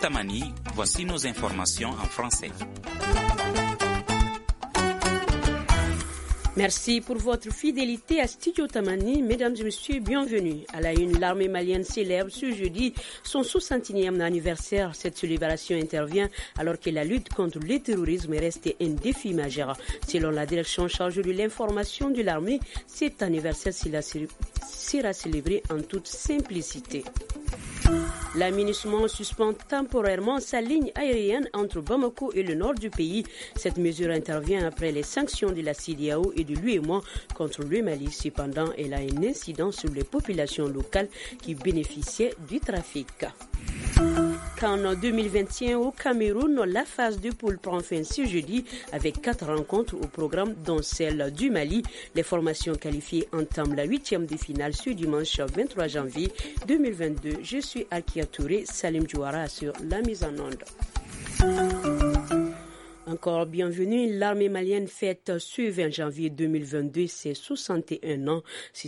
Tamani, voici nos informations en français. Merci pour votre fidélité à Studio Tamani. Mesdames et messieurs, bienvenue. À la une, l'armée malienne célèbre ce jeudi son 61e anniversaire. Cette célébration intervient alors que la lutte contre le terrorisme est restée un défi majeur. Selon la direction chargée de l'information de l'armée, cet anniversaire sera célébré en toute simplicité. La MINUSMA suspend temporairement sa ligne aérienne entre Bamako et le nord du pays. Cette mesure intervient après les sanctions de la CEDEAO et de l'UEMOA contre le Mali. Cependant, elle a un incident sur les populations locales qui bénéficiaient du trafic. En 2021 au Cameroun, la phase de poule prend fin ce jeudi avec 4 rencontres au programme dont celle du Mali. Les formations qualifiées entament la 8e de finale ce dimanche 23 janvier 2022. Je suis Akia Touré, Salim Djouara sur la mise en onde. Encore bienvenue, l'armée malienne fête ce 20 janvier 2022 ses 61 ans. Ce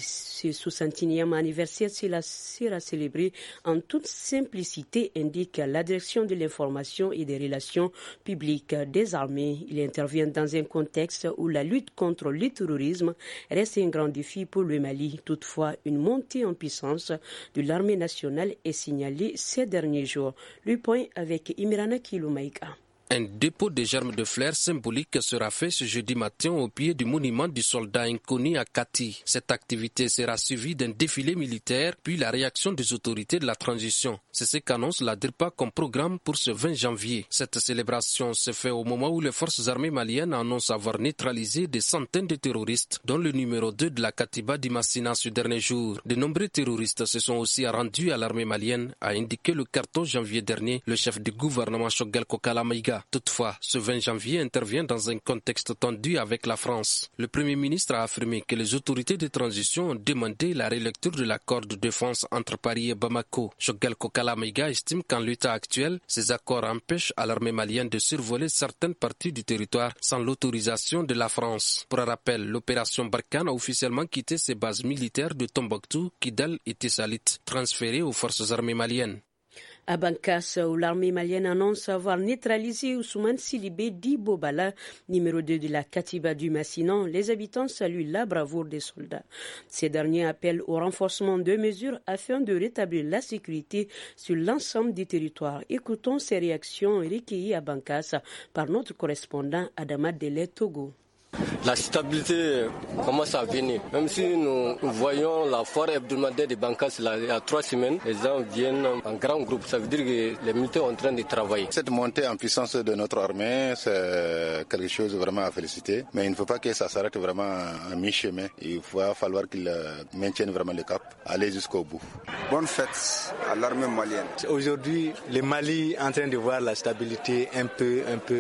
61e anniversaire sera célébré en toute simplicité, indique la direction de l'information et des relations publiques des armées. Il intervient dans un contexte où la lutte contre le terrorisme reste un grand défi pour le Mali. Toutefois, une montée en puissance de l'armée nationale est signalée ces derniers jours. Le point avec Imirana Kiloumaïka. Un dépôt de germes de fleurs symboliques sera fait ce jeudi matin au pied du monument du soldat inconnu à Kati. Cette activité sera suivie d'un défilé militaire, puis la réaction des autorités de la transition. C'est ce qu'annonce la DIRPA comme programme pour ce 20 janvier. Cette célébration se fait au moment où les forces armées maliennes annoncent avoir neutralisé des centaines de terroristes, dont le numéro 2 de la Katiba d'Imassina ce dernier jour. De nombreux terroristes se sont aussi rendus à l'armée malienne, a indiqué le carton janvier dernier le chef du gouvernement Choguel Kokala Maïga. Toutefois, ce 20 janvier intervient dans un contexte tendu avec la France. Le Premier ministre a affirmé que les autorités de transition ont demandé la relecture de l'accord de défense entre Paris et Bamako. Choguel Kokala Maïga estime qu'en l'état actuel, ces accords empêchent à l'armée malienne de survoler certaines parties du territoire sans l'autorisation de la France. Pour rappel, l'opération Barkhane a officiellement quitté ses bases militaires de Tombouctou, Kidal et Tessalit, transférées aux forces armées maliennes. À Bankas, où l'armée malienne annonce avoir neutralisé Ousmane Sidibé Dibobala, numéro 2 de la Katiba du Massinan, les habitants saluent la bravoure des soldats. Ces derniers appellent au renforcement de mesures afin de rétablir la sécurité sur l'ensemble du territoire. Écoutons ces réactions recueillies à Bankas par notre correspondant Adama Dele Togo. La stabilité commence à venir. Même si nous voyons la foire hebdomadaire de Bankas il y a 3 semaines, les gens viennent en grand groupe. Ça veut dire que les militaires sont en train de travailler. Cette montée en puissance de notre armée, c'est quelque chose vraiment à féliciter. Mais il ne faut pas que ça s'arrête vraiment à mi-chemin. Il va falloir qu'ils maintiennent vraiment le cap, aller jusqu'au bout. Bonne fête à l'armée malienne. Aujourd'hui, le Mali est en train de voir la stabilité un peu.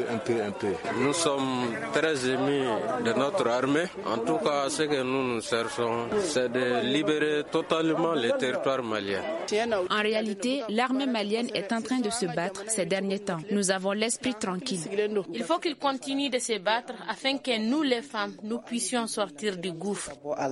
Nous sommes très émus de notre armée. En tout cas, ce que nous cherchons, c'est de libérer totalement les territoires maliens. En réalité, l'armée malienne est en train de se battre ces derniers temps. Nous avons l'esprit tranquille. Il faut qu'ils continuent de se battre afin que nous, les femmes, nous puissions sortir du gouffre.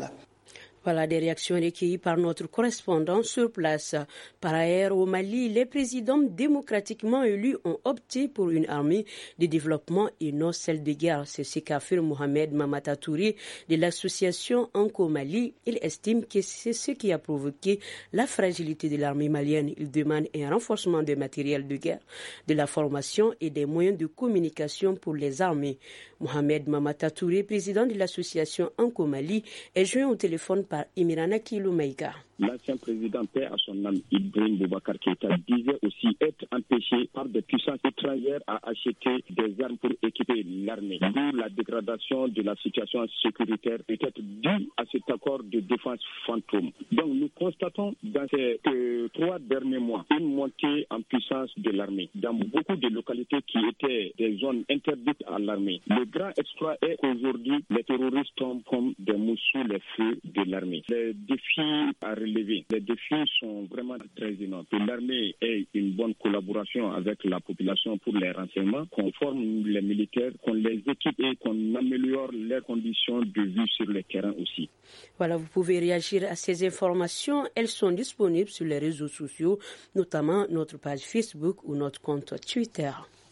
Voilà des réactions recueillies par notre correspondant sur place. Par ailleurs, au Mali, les présidents démocratiquement élus ont opté pour une armée de développement et non celle de guerre. C'est ce qu'affirme Mohamed Mamata Touré de l'association Anko Mali. Il estime que c'est ce qui a provoqué la fragilité de l'armée malienne. Il demande un renforcement des matériels de guerre, de la formation et des moyens de communication pour les armées. Mohamed Mamata Touré, président de l'association Anko Mali, est joint au téléphone par Imirana Kiloumaïka. L'ancien président, paix à son âme, Ibrahim Boubacar Keïta, disait aussi être empêché par des puissances étrangères à acheter des armes pour équiper l'armée. D'où la dégradation de la situation sécuritaire peut-être due à cet accord de défense fantôme. Donc nous constatons dans ces 3 derniers mois une montée en puissance de l'armée dans beaucoup de localités qui étaient des zones interdites à l'armée. Le grand exploit est qu'aujourd'hui les terroristes tombent comme des mouches sous les feux de l'armée. l'armée. Les défis à relever, les défis sont vraiment très énormes. Que l'armée ait une bonne collaboration avec la population pour les renseignements, qu'on forme les militaires, qu'on les équipe et qu'on améliore leurs conditions de vie sur le terrain aussi. Voilà, vous pouvez réagir à ces informations. Elles sont disponibles sur les réseaux sociaux, notamment notre page Facebook ou notre compte Twitter.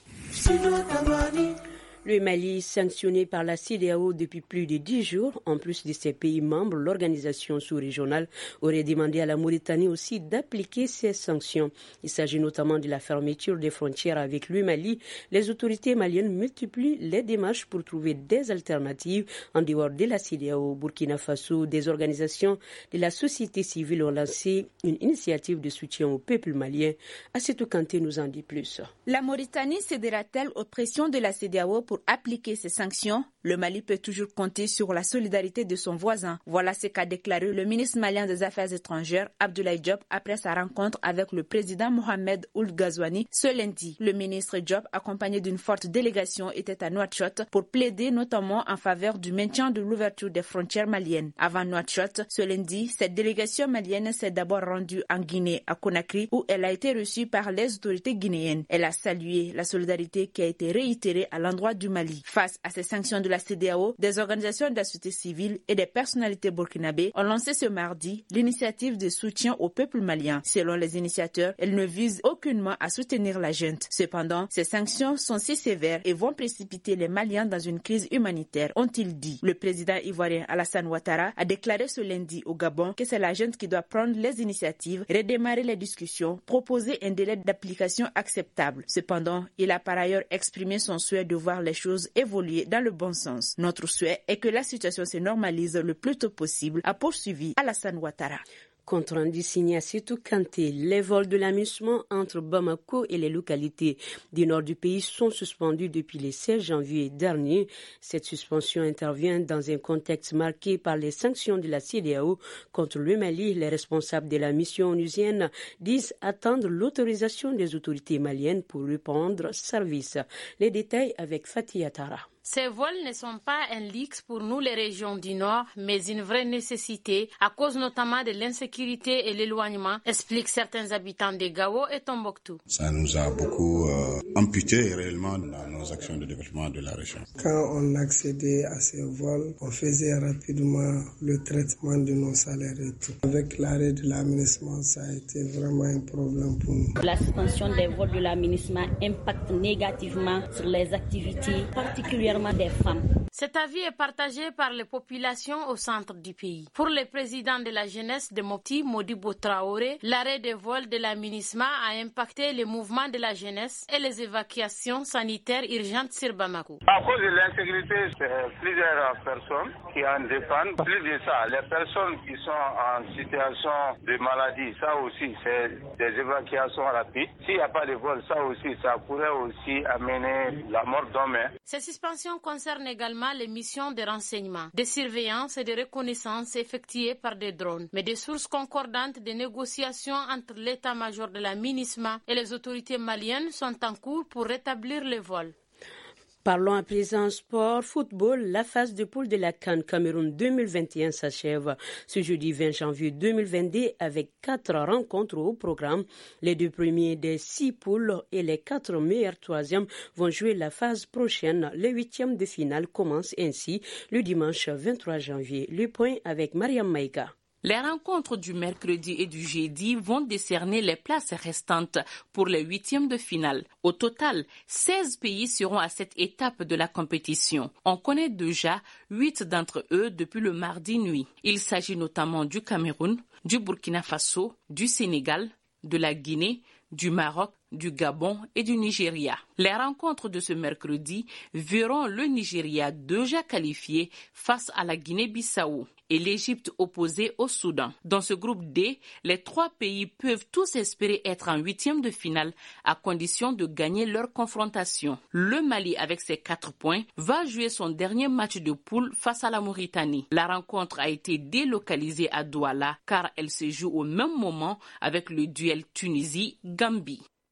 Le Mali, sanctionné par la CEDEAO depuis plus de 10 jours, en plus de ses pays membres, l'organisation sous-régionale aurait demandé à la Mauritanie aussi d'appliquer ces sanctions. Il s'agit notamment de la fermeture des frontières avec le Mali. Les autorités maliennes multiplient les démarches pour trouver des alternatives en dehors de la CEDEAO. Au Burkina Faso, des organisations de la société civile ont lancé une initiative de soutien au peuple malien. Assetou Kanté nous en dit plus. La Mauritanie cédera-t-elle aux pressions de la CEDEAO pour appliquer ces sanctions? Le Mali peut toujours compter sur la solidarité de son voisin. Voilà ce qu'a déclaré le ministre malien des Affaires étrangères, Abdoulaye Diop, après sa rencontre avec le président Mohamed Ould Ghazouani ce lundi. Le ministre Diop, accompagné d'une forte délégation, était à Nouakchott pour plaider notamment en faveur du maintien de l'ouverture des frontières maliennes. Avant Nouakchott, ce lundi, cette délégation malienne s'est d'abord rendue en Guinée, à Conakry, où elle a été reçue par les autorités guinéennes. Elle a salué la solidarité qui a été réitérée à l'endroit du Mali. Face à ces sanctions de la CEDEAO, des organisations de la société civile et des personnalités burkinabées ont lancé ce mardi l'initiative de soutien au peuple malien. Selon les initiateurs, elles ne visent aucunement à soutenir la junte. Cependant, ces sanctions sont si sévères et vont précipiter les Maliens dans une crise humanitaire, ont-ils dit. Le président ivoirien Alassane Ouattara a déclaré ce lundi au Gabon que c'est la junte qui doit prendre les initiatives, redémarrer les discussions, proposer un délai d'application acceptable. Cependant, il a par ailleurs exprimé son souhait de voir les choses évoluer dans le bon sens. Notre souhait est que la situation se normalise le plus tôt possible, a poursuivi Alassane Ouattara. Compte rendu signé à Sétou Kanté, les vols de l'amusement entre Bamako et les localités du nord du pays sont suspendus depuis le 16 janvier dernier. Cette suspension intervient dans un contexte marqué par les sanctions de la CEDEAO contre le Mali. Les responsables de la mission onusienne disent attendre l'autorisation des autorités maliennes pour reprendre service. Les détails avec Fatih Atara. Ces vols ne sont pas un luxe pour nous les régions du Nord, mais une vraie nécessité à cause notamment de l'insécurité et l'éloignement, expliquent certains habitants de Gao et Tombouctou. Ça nous a beaucoup amputé réellement dans nos actions de développement de la région. Quand on accédait à ces vols, on faisait rapidement le traitement de nos salaires et tout. Avec l'arrêt de l'aménagement, ça a été vraiment un problème pour nous. La suspension des vols de l'aménagement impacte négativement sur les activités, particulièrement des femmes. Cet avis est partagé par les populations au centre du pays. Pour le président de la jeunesse de Mopti, Modibo Traoré, l'arrêt des vols de la MINUSMA a impacté les mouvements de la jeunesse et les évacuations sanitaires urgentes sur Bamako. À cause de l'insécurité, c'est plusieurs personnes qui en dépendent. Plus de ça, les personnes qui sont en situation de maladie, ça aussi, c'est des évacuations rapides. S'il n'y a pas de vol, ça aussi, ça pourrait aussi amener la mort d'hommes. Ces suspensions concernent également les missions de renseignement, de surveillance et de reconnaissance effectuées par des drones. Mais des sources concordantes de négociations entre l'état-major de la MINUSMA et les autorités maliennes sont en cours pour rétablir les vols. Parlons à présent sport, football. La phase de poule de la CAN Cameroun 2021 s'achève ce jeudi 20 janvier 2022 avec 4 rencontres au programme. Les 2 premiers des 6 poules et les 4 meilleurs troisièmes vont jouer la phase prochaine. Les 8e de finale commencent ainsi le dimanche 23 janvier. Le point avec Mariam Maïga. Les rencontres du mercredi et du jeudi vont décerner les places restantes pour les 8e de finale. Au total, 16 pays seront à cette étape de la compétition. On connaît déjà 8 d'entre eux depuis le mardi nuit. Il s'agit notamment du Cameroun, du Burkina Faso, du Sénégal, de la Guinée, du Maroc, du Gabon et du Nigeria. Les rencontres de ce mercredi verront le Nigeria déjà qualifié face à la Guinée-Bissau et l'Égypte opposée au Soudan. Dans ce groupe D, les 3 pays peuvent tous espérer être en 8e de finale à condition de gagner leur confrontation. Le Mali, avec ses 4 points, va jouer son dernier match de poule face à la Mauritanie. La rencontre a été délocalisée à Douala car elle se joue au même moment avec le duel Tunisie-Gambie.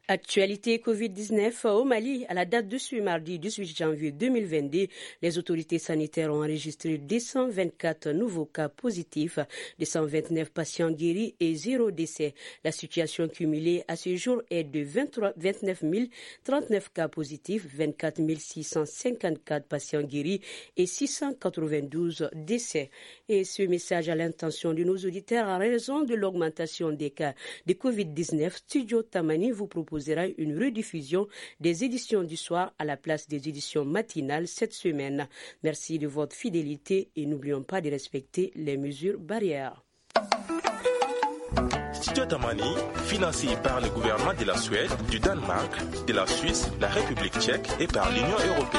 Actualité Covid-19 au Mali. À la date de ce mardi 18 janvier 2022, les autorités sanitaires ont enregistré 224 nouveaux cas positifs, 229 patients guéris et 0 décès. La situation cumulée à ce jour est de 29 039 cas positifs, 24 654 patients guéris et 692 décès. Et ce message à l'intention de nos auditeurs, en raison de l'augmentation des cas de Covid-19, Studio Tamani vous proposera une rediffusion des éditions du soir à la place des éditions matinales cette semaine. Merci de votre fidélité et n'oublions pas de respecter les mesures barrières. Studio Tamani, financé par le gouvernement de la Suède, du Danemark, de la Suisse, la République tchèque et par l'Union européenne.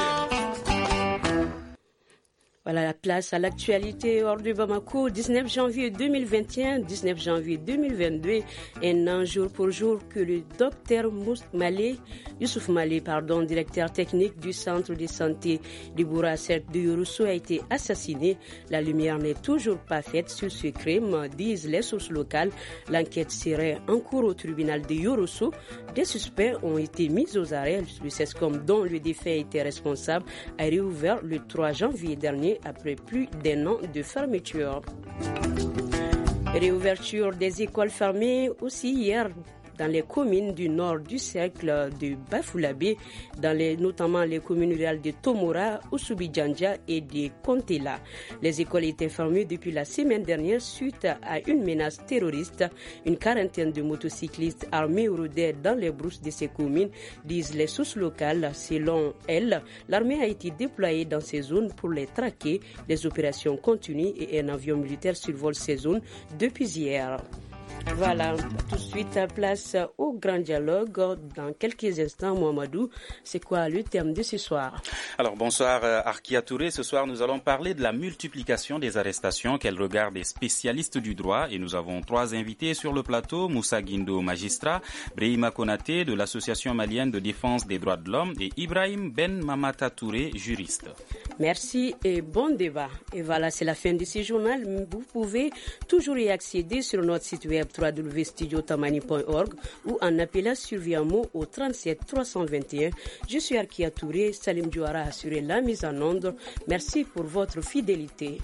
Voilà la place à l'actualité hors de Bamako, 19 janvier 2021, 19 janvier 2022, un an jour pour jour que le docteur Youssouf Malé, directeur technique du centre de santé de Bourasset de Yorosso, a été assassiné. La lumière n'est toujours pas faite sur ce crime, disent les sources locales. L'enquête serait en cours au tribunal de Yorosso. Des suspects ont été mis aux arrêts. Le CESCOM, dont le défunt était responsable, a réouvert le 3 janvier dernier après plus d'un an de fermeture. Réouverture des écoles fermées aussi hier dans les communes du nord du cercle de Bafoulabé, notamment les communes rurales de Tomora, Ousoubidjandja et de Kontela. Les écoles étaient fermées depuis la semaine dernière suite à une menace terroriste. Une quarantaine de motocyclistes armés rôdaient dans les brousses de ces communes, disent les sources locales. Selon elles, l'armée a été déployée dans ces zones pour les traquer. Les opérations continuent et un avion militaire survole ces zones depuis hier. Voilà, tout de suite, place au grand dialogue. Dans quelques instants, Mohamedou, c'est quoi le thème de ce soir? Alors, bonsoir Arkia Touré. Ce soir, nous allons parler de la multiplication des arrestations qu'elle regarde des spécialistes du droit. Et nous avons 3 invités sur le plateau. Moussa Guindo, magistrat, Brahima Konaté de l'Association malienne de défense des droits de l'homme et Ibrahim Ben Mamata Touré, juriste. Merci et bon débat. Et voilà, c'est la fin de ce journal. Vous pouvez toujours y accéder sur notre site web www.studiotamani.org ou en appelant sur Viamo au 37 321. Je suis Arkia Touré. Salim Diouara a assuré la mise en onde. Merci pour votre fidélité.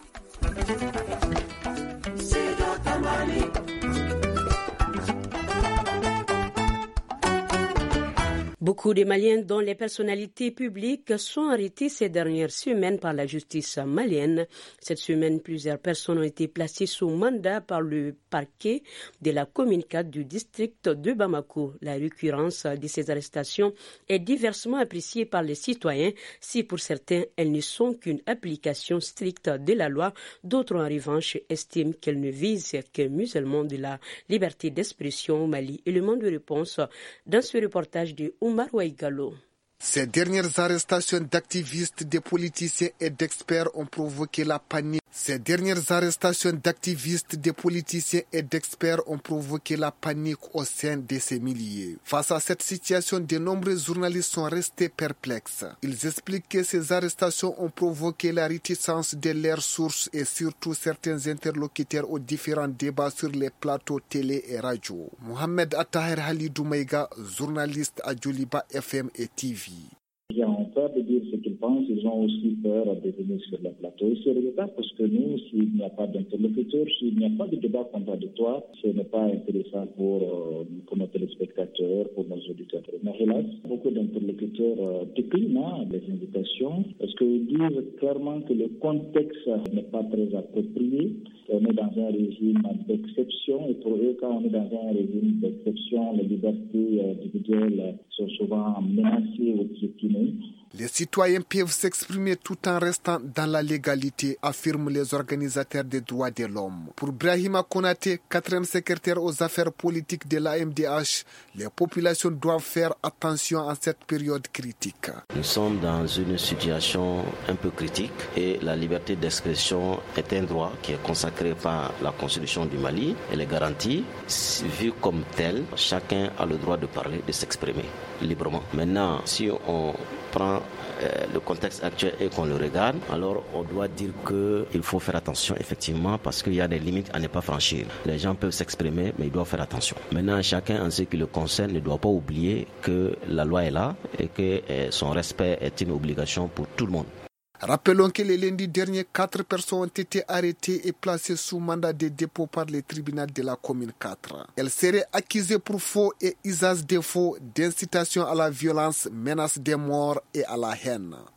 Beaucoup de Maliens, dont les personnalités publiques, sont arrêtés ces dernières semaines par la justice malienne. Cette semaine, plusieurs personnes ont été placées sous mandat par le parquet de la commune 4 du district de Bamako. La récurrence de ces arrestations est diversement appréciée par les citoyens. Si pour certains, elles ne sont qu'une application stricte de la loi, d'autres en revanche estiment qu'elles ne visent qu'un musellement de la liberté d'expression au Mali. Et le monde de réponse dans ce reportage de Oumar Ouaïgalo. Ces dernières arrestations d'activistes, de politiciens et d'experts ont provoqué la panique. Au sein de ces milliers. Face à cette situation, de nombreux journalistes sont restés perplexes. Ils expliquent que ces arrestations ont provoqué la réticence de leurs sources et surtout certains interlocuteurs aux différents débats sur les plateaux télé et radio. Mohamed Attaher Halidou Maïga, journaliste à Djoliba FM et TV. Ils ont peur de dire ce qu'ils pensent, ils ont aussi peur de venir sur le plateau. Et c'est regrettable parce que nous, s'il n'y a pas d'interlocuteur, s'il n'y a pas de débat contradictoire, ce n'est pas intéressant pour nos téléspectateurs, pour nos auditeurs. Mais hélas, beaucoup d'interlocuteurs déclinent les invitations parce qu'ils disent clairement que le contexte n'est pas très approprié. On est dans un régime d'exception et pour eux, quand on est dans un régime d'exception, les libertés individuelles sont souvent menacées ou piétinées. Les citoyens peuvent s'exprimer tout en restant dans la légalité, affirment les organisateurs des droits de l'homme. Pour Brahima Konaté, 4e secrétaire aux affaires politiques de l'AMDH, les populations doivent faire attention en cette période critique. Nous sommes dans une situation un peu critique et la liberté d'expression est un droit qui est consacré par la Constitution du Mali. Elle est garantie. Vu comme tel, chacun a le droit de parler, de s'exprimer librement. Maintenant, si on prend le contexte actuel et qu'on le regarde, alors on doit dire qu'il faut faire attention effectivement parce qu'il y a des limites à ne pas franchir. Les gens peuvent s'exprimer, mais ils doivent faire attention. Maintenant, chacun en ce qui le concerne ne doit pas oublier que la loi est là et que son respect est une obligation pour tout le monde. Rappelons que le lundi dernier, 4 personnes ont été arrêtées et placées sous mandat de dépôt par le tribunal de la commune 4. Elles seraient accusées pour faux et usage de faux, d'incitation à la violence, menace de mort et à la haine.